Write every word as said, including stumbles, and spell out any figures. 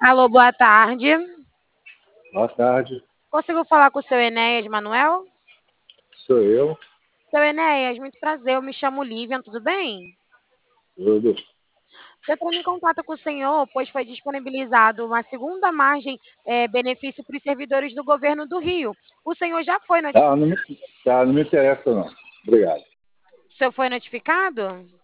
Alô, boa tarde. Boa tarde, Consigo falar com o seu Enéas Manuel? sou eu, Seu Enéas, muito prazer, eu me chamo Lívia, tudo bem? tudo. Estou entrando em contato com o senhor, pois foi disponibilizado uma segunda margem eh, benefício para os servidores do governo do Rio. O senhor já foi Ah, notificado? não me, tá, não me interessa não. Obrigado. O senhor foi notificado?